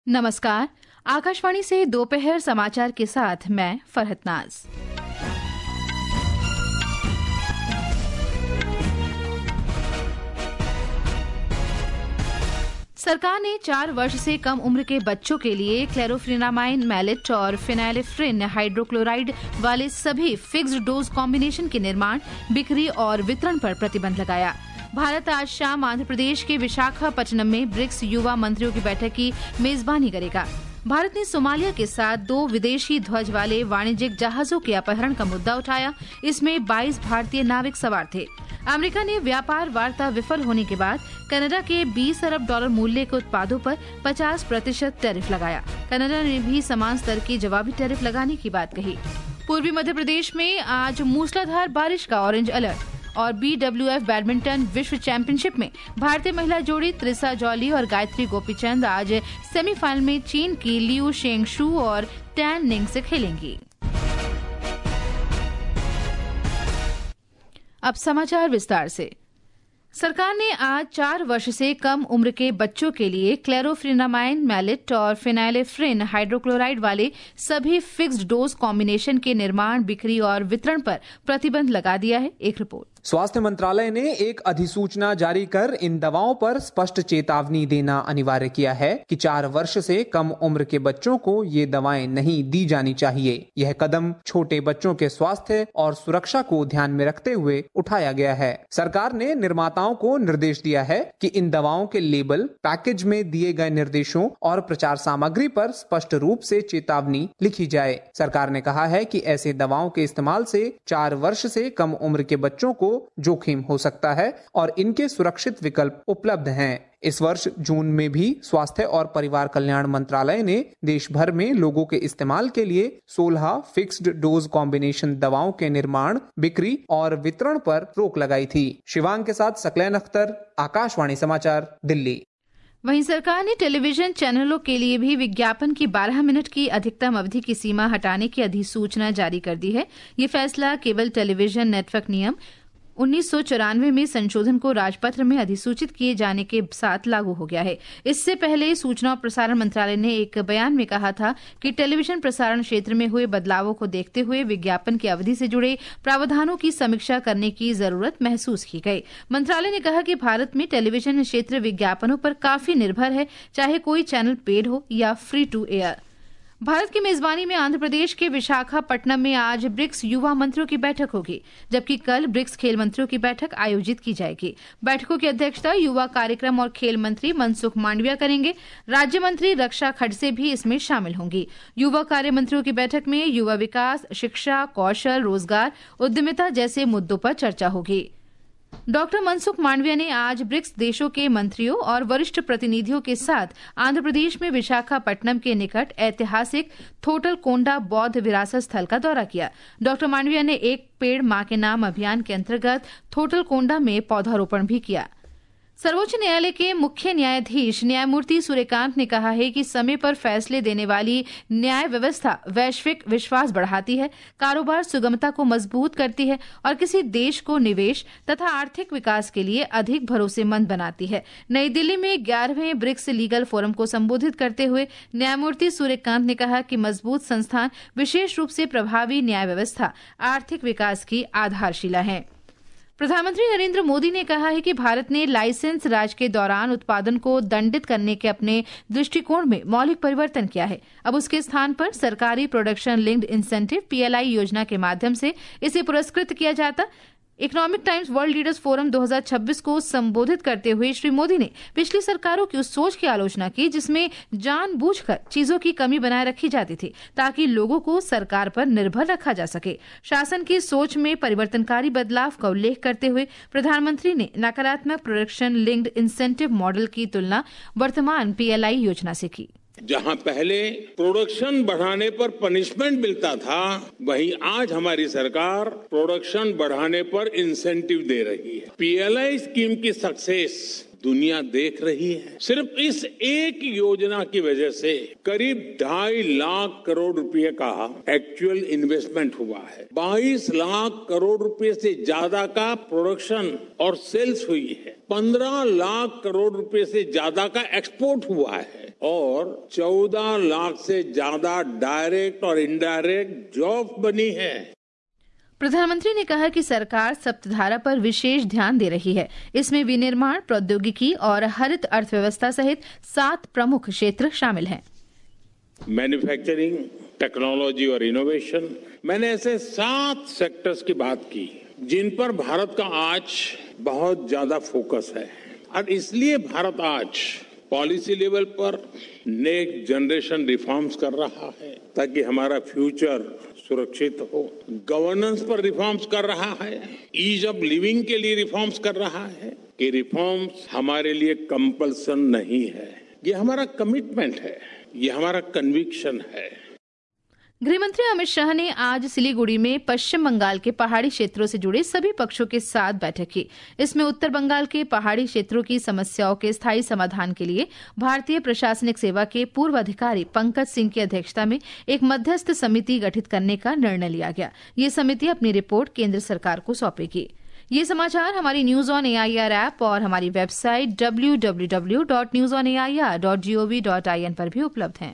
नमस्कार। आकाशवाणी से दोपहर समाचार के साथ मैं फरहत नाज। सरकार ने 4 वर्ष से कम उम्र के बच्चों के लिए क्लोरोफेनामाइन मैलेट और फेनाइलेफ्रिन हाइड्रोक्लोराइड वाले सभी फिक्स्ड डोज कॉम्बिनेशन के निर्माण, बिक्री और वितरण पर प्रतिबंध लगाया। भारत आज शाम आंध्र प्रदेश के विशाखापट्टनम में ब्रिक्स युवा मंत्रियों की बैठक की मेजबानी करेगा। भारत ने सोमालिया के साथ 2 विदेशी ध्वज वाले वाणिज्यिक जहाजों के अपहरण का मुद्दा उठाया। इसमें 22 भारतीय नाविक सवार थे। अमेरिका ने व्यापार वार्ता विफल होने के बाद कनाडा के $20 अरब मूल्य के उत्पादों पर 50% टैरिफ लगाया। कनाडा ने भी समान स्तर की जवाबी टैरिफ लगाने की बात कही। पूर्वी मध्य प्रदेश में आज मूसलाधार बारिश का ऑरेंज अलर्ट। और BWF बैडमिंटन विश्व चैंपियनशिप में भारतीय महिला जोड़ी त्रिसा जॉली और गायत्री गोपीचंद आज सेमीफाइनल में चीन की लियू शेंगशु और टैन निंग से खेलेंगी। अब समाचार विस्तार से। सरकार ने आज 4 वर्ष से कम उम्र के बच्चों के लिए क्लोरोफेनामाइन मैलेट और फेनाइलेफ्रिन हाइड्रोक्लोराइड वाले सभी फिक्स्ड डोज कॉम्बिनेशन के निर्माण, बिक्री और वितरण पर प्रतिबंध लगा दिया है। एक रिपोर्ट। स्वास्थ्य मंत्रालय ने एक अधिसूचना जारी कर इन दवाओं पर स्पष्ट चेतावनी देना अनिवार्य किया है कि 4 वर्ष से कम उम्र के बच्चों को ये दवाएं नहीं दी जानी चाहिए। यह कदम छोटे बच्चों के स्वास्थ्य और सुरक्षा को ध्यान में रखते हुए उठाया गया है। सरकार ने निर्माताओं को निर्देश दिया है कि इन दवाओं के लेबल, पैकेज में दिए गए निर्देशों और प्रचार सामग्री पर स्पष्ट रूप से चेतावनी लिखी जाए। सरकार ने कहा है कि ऐसे दवाओं के इस्तेमाल से 4 वर्ष से कम उम्र के बच्चों को जोखिम हो सकता है और इनके सुरक्षित विकल्प उपलब्ध हैं। इस वर्ष जून में भी स्वास्थ्य और परिवार कल्याण मंत्रालय ने देश भर में लोगों के इस्तेमाल के लिए 16 फिक्स्ड डोज कॉम्बिनेशन दवाओं के निर्माण, बिक्री और वितरण पर रोक लगाई थी। शिवांग के साथ सकलैन अख्तर, आकाशवाणी समाचार, दिल्ली। वहीं सरकार ने टेलीविजन चैनलों के लिए भी विज्ञापन की 12 मिनट की अधिकतम अवधि की सीमा हटाने की अधिसूचना जारी कर दी है। ये फैसला केबल टेलीविजन नेटवर्क नियम 1994 में संशोधन को राजपत्र में अधिसूचित किए जाने के साथ लागू हो गया है। इससे पहले सूचना और प्रसारण मंत्रालय ने एक बयान में कहा था कि टेलीविजन प्रसारण क्षेत्र में हुए बदलावों को देखते हुए विज्ञापन की अवधि से जुड़े प्रावधानों की समीक्षा करने की जरूरत महसूस की गई। मंत्रालय ने कहा कि भारत में टेलीविजन क्षेत्र विज्ञापनों पर काफी निर्भर है, चाहे कोई चैनल पेड हो या फ्री टू एयर। भारत की मेजबानी में आंध्र प्रदेश के विशाखापट्टनम में आज ब्रिक्स युवा मंत्रियों की बैठक होगी, जबकि कल ब्रिक्स खेल मंत्रियों की बैठक आयोजित की जाएगी। बैठकों की अध्यक्षता युवा कार्यक्रम और खेल मंत्री मनसुख मांडविया करेंगे। राज्य मंत्री रक्षा खडसे भी इसमें शामिल होंगी। युवा कार्य मंत्रियों की बैठक में युवा विकास, शिक्षा, कौशल, रोजगार, उद्यमिता जैसे मुद्दों पर चर्चा होगी। डॉक्टर मनसुख मांडविया ने आज ब्रिक्स देशों के मंत्रियों और वरिष्ठ प्रतिनिधियों के साथ आंध्र प्रदेश में विशाखापट्टनम के निकट ऐतिहासिक थोटलकोंडा बौद्ध विरासत स्थल का दौरा किया। डॉक्टर मांडविया ने एक पेड़ मां के नाम अभियान के अंतर्गत थोटलकोंडा में पौधारोपण भी किया। सर्वोच्च न्यायालय के मुख्य न्यायाधीश न्यायमूर्ति सूर्यकांत ने कहा है कि समय पर फैसले देने वाली न्याय व्यवस्था वैश्विक विश्वास बढ़ाती है, कारोबार सुगमता को मजबूत करती है और किसी देश को निवेश तथा आर्थिक विकास के लिए अधिक भरोसेमंद बनाती है। नई दिल्ली में 11वें ब्रिक्स लीगल फोरम को संबोधित करते हुए न्यायमूर्ति सूर्यकांत ने कहा कि मजबूत संस्थान, विशेष रूप से प्रभावी न्याय व्यवस्था, आर्थिक विकास की आधारशिला है। प्रधानमंत्री नरेंद्र मोदी ने कहा है कि भारत ने लाइसेंस राज के दौरान उत्पादन को दंडित करने के अपने दृष्टिकोण में मौलिक परिवर्तन किया है। अब उसके स्थान पर सरकारी प्रोडक्शन लिंक्ड इंसेंटिव PLI योजना के माध्यम से इसे पुरस्कृत किया जाता। Economic Times World Leaders Forum 2026 को संबोधित करते हुए श्री मोदी ने पिछली सरकारों की उस सोच की आलोचना की जिसमें जानबूझकर चीजों की कमी बनाए रखी जाती थी ताकि लोगों को सरकार पर निर्भर रखा जा सके। शासन की सोच में परिवर्तनकारी बदलाव का उल्लेख करते हुए प्रधानमंत्री ने नकारात्मक प्रोडक्शन लिंक्ड इंसेंटिव मॉडल की तुलना वर्तमान PLI योजना से की। जहां पहले प्रोडक्शन बढ़ाने पर पनिशमेंट मिलता था, वहीं आज हमारी सरकार प्रोडक्शन बढ़ाने पर इंसेंटिव दे रही है। PLI स्कीम की सक्सेस दुनिया देख रही है। सिर्फ इस एक योजना की वजह से करीब 2.5 लाख करोड़ रुपए का एक्चुअल इन्वेस्टमेंट हुआ है। 22 लाख करोड़ रुपए से ज्यादा का प्रोडक्शन और सेल्स हुई है। 15 लाख करोड़ रुपए से ज्यादा का एक्सपोर्ट हुआ है और 14 लाख से ज्यादा डायरेक्ट और इनडायरेक्ट जॉब बनी है। प्रधानमंत्री ने कहा कि सरकार सप्तधारा पर विशेष ध्यान दे रही है। इसमें विनिर्माण, प्रौद्योगिकी और हरित अर्थव्यवस्था सहित 7 प्रमुख क्षेत्र शामिल हैं। मैन्युफैक्चरिंग, टेक्नोलॉजी और इनोवेशन, मैंने ऐसे 7 सेक्टर्स की बात की जिन पर भारत का आज बहुत ज्यादा फोकस है और इसलिए भारत आज पॉलिसी लेवल पर नेक्स्ट जनरेशन रिफॉर्म्स कर रहा है ताकि हमारा फ्यूचर सुरक्षित हो। गवर्नेंस पर रिफॉर्म्स कर रहा है, ईज ऑफ लिविंग के लिए रिफॉर्म्स कर रहा है कि रिफॉर्म्स हमारे लिए कंपल्सन नहीं है, ये हमारा कमिटमेंट है, ये हमारा कन्विक्शन है। गृहमंत्री अमित शाह ने आज सिलीगुड़ी में पश्चिम बंगाल के पहाड़ी क्षेत्रों से जुड़े सभी पक्षों के साथ बैठक की। इसमें उत्तर बंगाल के पहाड़ी क्षेत्रों की समस्याओं के स्थायी समाधान के लिए भारतीय प्रशासनिक सेवा के पूर्व अधिकारी पंकज सिंह की अध्यक्षता में एक मध्यस्थ समिति गठित करने का निर्णय लिया गया। ये समिति अपनी रिपोर्ट केंद्र सरकार को सौंपेगी। ये समाचार हमारी न्यूज ऑन एआईआर ऐप और हमारी वेबसाइट www.newsonair.gov.in पर भी उपलब्ध हैं।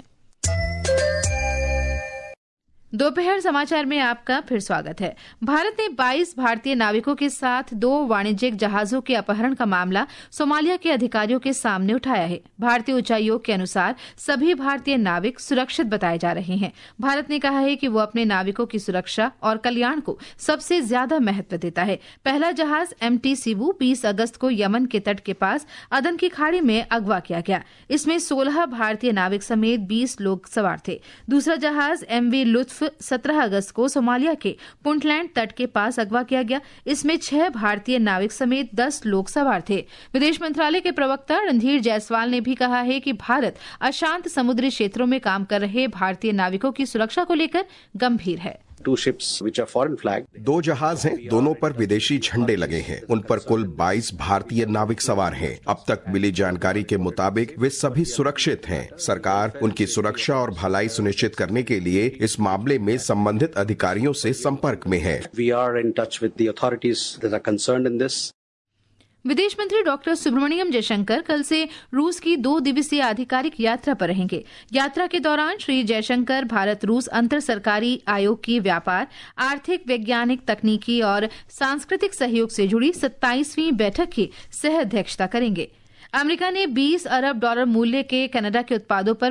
दोपहर समाचार में आपका फिर स्वागत है। भारत ने 22 भारतीय नाविकों के साथ 2 वाणिज्यिक जहाजों के अपहरण का मामला सोमालिया के अधिकारियों के सामने उठाया है। भारतीय उच्चायोग के अनुसार सभी भारतीय नाविक सुरक्षित बताए जा रहे हैं। भारत ने कहा है कि वो अपने नाविकों की सुरक्षा और कल्याण को सबसे ज्यादा महत्व देता है। पहला जहाज MT सिबू 20 अगस्त को यमन के तट के पास अदन की खाड़ी में अगवा किया गया। इसमें 16 भारतीय नाविक समेत 20 लोग सवार थे। दूसरा जहाज MV लुत्फ 17 अगस्त को सोमालिया के पुंटलैंड तट के पास अगवा किया गया। इसमें 6 भारतीय नाविक समेत 10 लोग सवार थे। विदेश मंत्रालय के प्रवक्ता रणधीर जायसवाल ने भी कहा है कि भारत अशांत समुद्री क्षेत्रों में काम कर रहे भारतीय नाविकों की सुरक्षा को लेकर गंभीर है। 2 ships which are foreign flagged. 2 जहाज हैं, दोनों पर विदेशी झंडे लगे हैं। उन पर कुल 22 भारतीय नाविक सवार हैं। अब तक मिली जानकारी के मुताबिक वे सभी सुरक्षित हैं। सरकार उनकी सुरक्षा और भलाई सुनिश्चित करने के लिए इस मामले में संबंधित अधिकारियों से संपर्क में है। We are in touch with the authorities that are concerned in this. विदेश मंत्री डॉक्टर सुब्रमण्यम जयशंकर कल से रूस की 2 दिवसीय आधिकारिक यात्रा पर रहेंगे। यात्रा के दौरान श्री जयशंकर भारत रूस अंतर सरकारी आयोग की व्यापार, आर्थिक, वैज्ञानिक, तकनीकी और सांस्कृतिक सहयोग से जुड़ी 27वीं बैठक की सह अध्यक्षता करेंगे। अमेरिका ने $20 अरब मूल्य के कनाडा के उत्पादों पर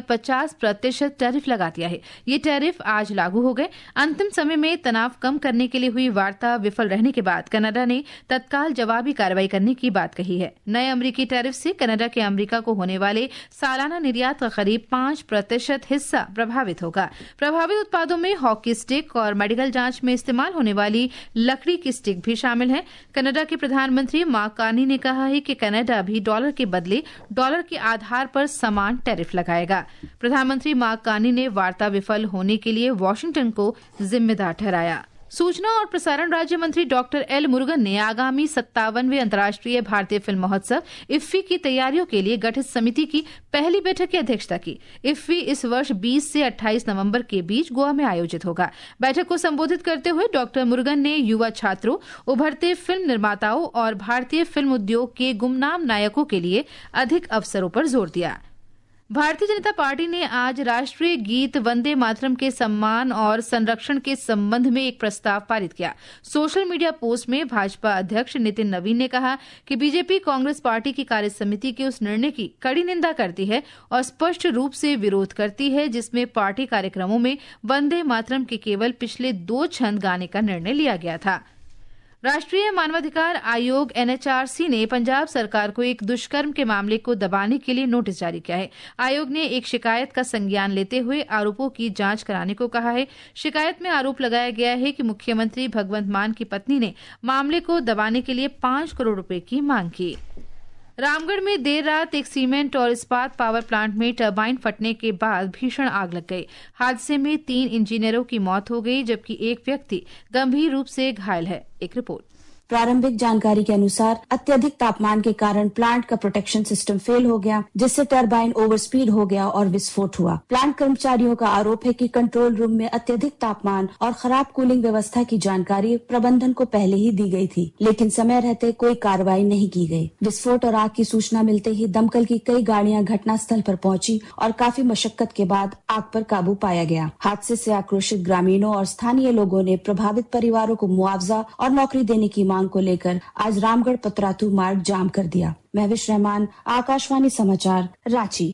50% टैरिफ लगा दिया है। ये टैरिफ आज लागू हो गए। अंतिम समय में तनाव कम करने के लिए हुई वार्ता विफल रहने के बाद कनाडा ने तत्काल जवाबी कार्रवाई करने की बात कही है। नए अमेरिकी टैरिफ से कनाडा के अमेरिका को होने वाले सालाना निर्यात का करीब 5% हिस्सा प्रभावित होगा। प्रभावित उत्पादों में हॉकी स्टिक और मेडिकल जांच में इस्तेमाल होने वाली लकड़ी की स्टिक भी शामिल है। कनाडा के प्रधानमंत्री मार्क कार्नी ने कहा है कि कनाडा भी डॉलर के बदले डॉलर के आधार पर समान टैरिफ लगाएगा। प्रधानमंत्री मार्क कार्नी ने वार्ता विफल होने के लिए वॉशिंगटन को जिम्मेदार ठहराया। सूचना और प्रसारण राज्य मंत्री डॉक्टर एल मुरुगन ने आगामी 57वें अंतर्राष्ट्रीय भारतीय फिल्म महोत्सव इफ्फी की तैयारियों के लिए गठित समिति की पहली बैठक की अध्यक्षता की। इफ्फी इस वर्ष 20 से 28 नवंबर के बीच गोवा में आयोजित होगा। बैठक को संबोधित करते हुए डॉक्टर मुरुगन ने युवा छात्रों, उभरते फिल्म निर्माताओं और भारतीय फिल्म उद्योग के गुमनाम नायकों के लिए अधिक अवसरों पर जोर दिया। भारतीय जनता पार्टी ने आज राष्ट्रीय गीत वंदे मातरम के सम्मान और संरक्षण के संबंध में एक प्रस्ताव पारित किया। सोशल मीडिया पोस्ट में भाजपा अध्यक्ष नितिन नवीन ने कहा कि बीजेपी कांग्रेस पार्टी की कार्य समिति के उस निर्णय की कड़ी निंदा करती है और स्पष्ट रूप से विरोध करती है जिसमें पार्टी कार्यक्रमों में वंदे मातरम के केवल पिछले 2 छंद गाने का निर्णय लिया गया था। राष्ट्रीय मानवाधिकार आयोग NHRC ने पंजाब सरकार को एक दुष्कर्म के मामले को दबाने के लिए नोटिस जारी किया है। आयोग ने एक शिकायत का संज्ञान लेते हुए आरोपों की जांच कराने को कहा है। शिकायत में आरोप लगाया गया है कि मुख्यमंत्री भगवंत मान की पत्नी ने मामले को दबाने के लिए 5 करोड़ रुपए की मांग की। रामगढ़ में देर रात एक सीमेंट और इस्पात पावर प्लांट में टरबाइन फटने के बाद भीषण आग लग गई। हादसे में 3 इंजीनियरों की मौत हो गई जबकि एक व्यक्ति गंभीर रूप से घायल है। एक रिपोर्ट। प्रारंभिक जानकारी के अनुसार अत्यधिक तापमान के कारण प्लांट का प्रोटेक्शन सिस्टम फेल हो गया, जिससे टरबाइन ओवर स्पीड हो गया और विस्फोट हुआ। प्लांट कर्मचारियों का आरोप है कि कंट्रोल रूम में अत्यधिक तापमान और खराब कूलिंग व्यवस्था की जानकारी प्रबंधन को पहले ही दी गई थी, लेकिन समय रहते कोई कार्रवाई नहीं की गई। विस्फोट और आग की सूचना मिलते ही दमकल की कई गाड़ियां घटनास्थल पर पहुंची और काफी मशक्कत के बाद आग पर काबू पाया गया। हादसे से आक्रोशित ग्रामीणों और स्थानीय लोगों ने प्रभावित परिवारों को मुआवजा और नौकरी देने की मांग को लेकर आज रामगढ़ पतरातू मार्ग जाम कर दिया। महविश रहमान, आकाशवाणी समाचार, रांची।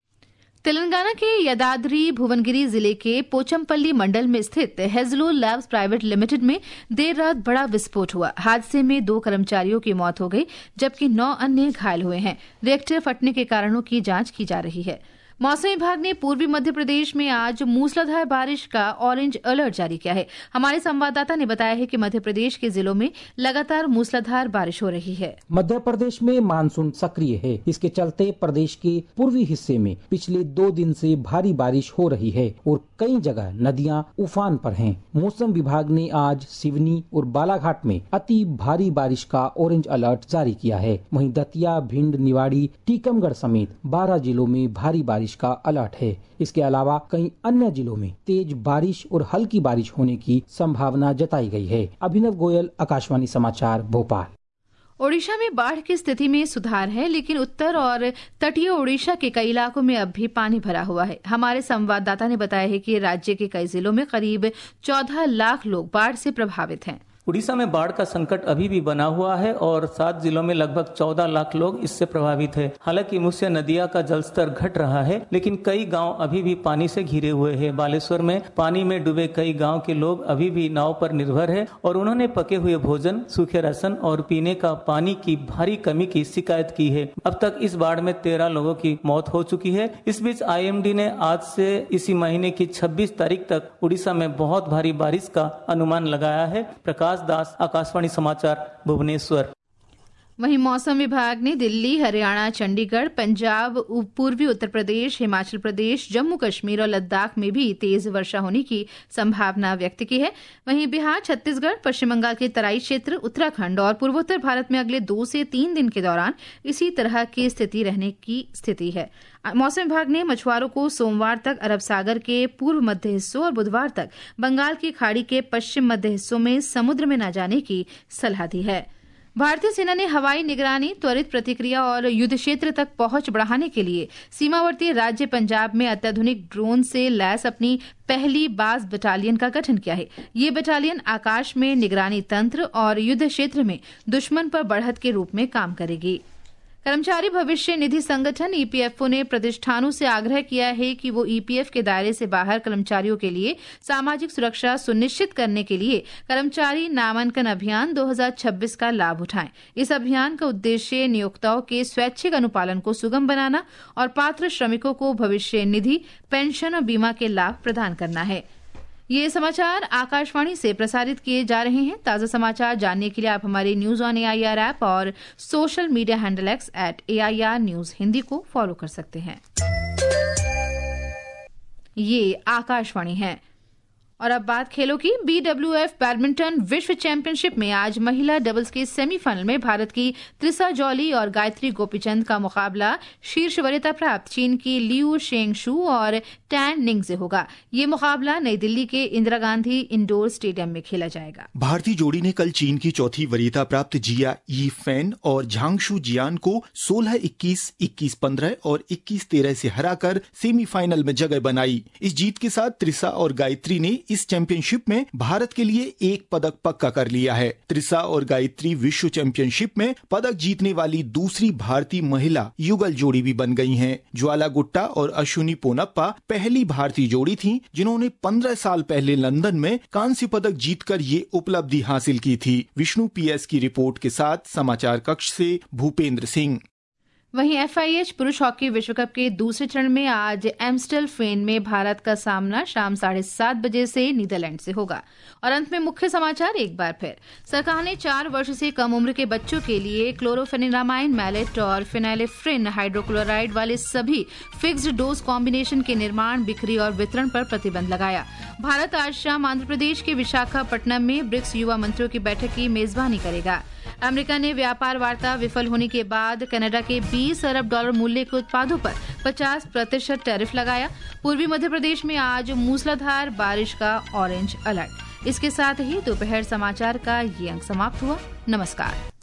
तेलंगाना के यादाद्री भुवनगिरी जिले के पोचमपल्ली मंडल में स्थित हेजलो लैब्स प्राइवेट लिमिटेड में देर रात बड़ा विस्फोट हुआ। हादसे में 2 कर्मचारियों की मौत हो गई, जबकि 9 अन्य घायल हुए हैं। रिएक्टर फटने के कारणों की जांच की जा रही है। मौसम विभाग ने पूर्वी मध्य प्रदेश में आज मूसलाधार बारिश का ऑरेंज अलर्ट जारी किया है। हमारे संवाददाता ने बताया है कि मध्य प्रदेश के जिलों में लगातार मूसलाधार बारिश हो रही है। मध्य प्रदेश में मानसून सक्रिय है। इसके चलते प्रदेश के पूर्वी हिस्से में पिछले 2 दिन से भारी बारिश हो रही है और कई जगह नदियां उफान पर हैं। मौसम विभाग ने आज सिवनी और बालाघाट में अति भारी बारिश का ऑरेंज अलर्ट जारी किया है। वहीं दतिया, भिंड, निवाड़ी, टीकमगढ़ समेत 12 जिलों में भारी बारिश का अलर्ट है। इसके अलावा कई अन्य जिलों में तेज बारिश और हल्की बारिश होने की संभावना जताई गई है। अभिनव गोयल, आकाशवाणी समाचार, भोपाल। ओडिशा में बाढ़ की स्थिति में सुधार है, लेकिन उत्तर और तटीय ओडिशा के कई इलाकों में अब भी पानी भरा हुआ है। हमारे संवाददाता ने बताया है कि राज्य के कई जिलों में करीब 14 लाख लोग बाढ़ से प्रभावित हैं। उड़ीसा में बाढ़ का संकट अभी भी बना हुआ है और 7 जिलों में लगभग 14 लाख लोग इससे प्रभावित हैं। हालांकि मुख्य नदिया का जलस्तर घट रहा है, लेकिन कई गांव अभी भी पानी से घिरे हुए हैं। बालेश्वर में पानी में डूबे कई गांव के लोग अभी भी नाव पर निर्भर है और उन्होंने पके हुए भोजन, सूखे राशन और पीने का पानी की भारी कमी की शिकायत की है। अब तक इस बाढ़ में 13 लोगों की मौत हो चुकी है। इस बीच IMD ने आज से इसी महीने की 26 तारीख तक उड़ीसा में बहुत भारी बारिश का अनुमान लगाया है। प्रकाश दास, आकाशवाणी समाचार, भुवनेश्वर। वहीं मौसम विभाग ने दिल्ली, हरियाणा, चंडीगढ़, पंजाब, पूर्वी उत्तर प्रदेश, हिमाचल प्रदेश, जम्मू कश्मीर और लद्दाख में भी तेज वर्षा होने की संभावना व्यक्त की है। वहीं बिहार, छत्तीसगढ़, पश्चिम बंगाल के तराई क्षेत्र, उत्तराखंड और पूर्वोत्तर भारत में अगले 2 से 3 दिन के दौरान इसी तरह की स्थिति रहने की स्थिति है। मौसम विभाग ने मछुआरों को सोमवार तक अरब सागर के पूर्व मध्य हिस्सों और बुधवार तक बंगाल की खाड़ी के पश्चिम मध्य हिस्सों में समुद्र में न जाने की सलाह दी है। भारतीय सेना ने हवाई निगरानी, त्वरित प्रतिक्रिया और युद्ध क्षेत्र तक पहुंच बढ़ाने के लिए सीमावर्ती राज्य पंजाब में अत्याधुनिक ड्रोन से लैस अपनी पहली बाज बटालियन का गठन किया है। ये बटालियन आकाश में निगरानी तंत्र और युद्ध क्षेत्र में दुश्मन पर बढ़त के रूप में काम करेगी। कर्मचारी भविष्य निधि संगठन EPFO ने प्रतिष्ठानों से आग्रह किया है कि वो EPF के दायरे से बाहर कर्मचारियों के लिए सामाजिक सुरक्षा सुनिश्चित करने के लिए कर्मचारी नामांकन अभियान 2026 का लाभ उठाएं। इस अभियान का उद्देश्य नियोक्ताओं के स्वैच्छिक अनुपालन को सुगम बनाना और पात्र श्रमिकों को भविष्य निधि, पेंशन और बीमा के लाभ प्रदान करना है। ये समाचार आकाशवाणी से प्रसारित किए जा रहे हैं। ताज़ा समाचार जानने के लिए आप हमारे न्यूज ऑन AIR ऐप और social media handle X @AIR news Hindi को फॉलो कर सकते हैं। ये आकाशवाणी है। और अब बात खेलों की। BWF बैडमिंटन विश्व चैंपियनशिप में आज महिला डबल्स के सेमीफाइनल में भारत की त्रिसा जॉली और गायत्री गोपीचंद का मुकाबला शीर्ष वरीयता प्राप्त चीन की लियू शेंगशू और टैन निंग से होगा। ये मुकाबला नई दिल्ली के इंदिरा गांधी इंडोर स्टेडियम में खेला जाएगा। भारतीय जोड़ी ने कल चीन की चौथी वरीयता प्राप्त जिया यी फैन और झांगशू जियान को 16-21, 21-15 और 21-13 से हराकर सेमीफाइनल में जगह बनाई। इस जीत के साथ त्रिसा और गायत्री ने इस चैंपियनशिप में भारत के लिए एक पदक पक्का कर लिया है। त्रिसा और गायत्री विश्व चैंपियनशिप में पदक जीतने वाली दूसरी भारतीय महिला युगल जोड़ी भी बन गई हैं। ज्वाला गुट्टा और अश्विनी पोनप्पा पहली भारतीय जोड़ी थीं, जिन्होंने 15 साल पहले लंदन में कांस्य पदक जीतकर ये उपलब्धि हासिल की थी। विष्णु PS की रिपोर्ट के साथ समाचार कक्ष से भूपेंद्र सिंह। वहीं FIH पुरुष हॉकी विश्व कप के दूसरे चरण में आज एम्स्टलफेन में भारत का सामना शाम 7:30 बजे से नीदरलैंड से होगा। और अंत में मुख्य समाचार एक बार फिर। सरकार ने 4 वर्ष से कम उम्र के बच्चों के लिए क्लोरोफेनिरामाइन, मैलेट और फिनाइलेफ्रिन हाइड्रोक्लोराइड वाले सभी फिक्स्ड डोज कॉम्बिनेशन के निर्माण, बिक्री और वितरण पर प्रतिबंध लगाया। भारत आज शाम आंध्र प्रदेश के विशाखापट्टनम में ब्रिक्स युवा मंत्रियों की बैठक की मेजबानी करेगा। अमेरिका ने व्यापार वार्ता विफल होने के बाद कनाडा के $20 अरब मूल्य के उत्पादों पर 50% टैरिफ लगाया। पूर्वी मध्य प्रदेश में आज मूसलाधार बारिश का ऑरेंज अलर्ट। इसके साथ ही दोपहर समाचार का ये अंक समाप्त हुआ। नमस्कार।